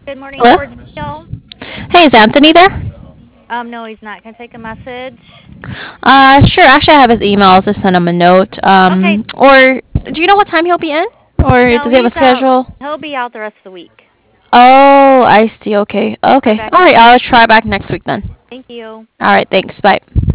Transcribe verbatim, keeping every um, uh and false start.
Good morning, Hello? Fort Hill. Hey, is Anthony there? Um, no, he's not. Can I take a message? Uh, sure. Actually, I have his email. I'll just send him a note. Okay. Um, or do you know what time he'll be in? Or No, does he have a he's out. schedule? He'll be out the rest of the week. Oh, I see. Okay. Try Okay. back All right. next week. I'll try back next week then. Thank you. All right. Thanks. Bye.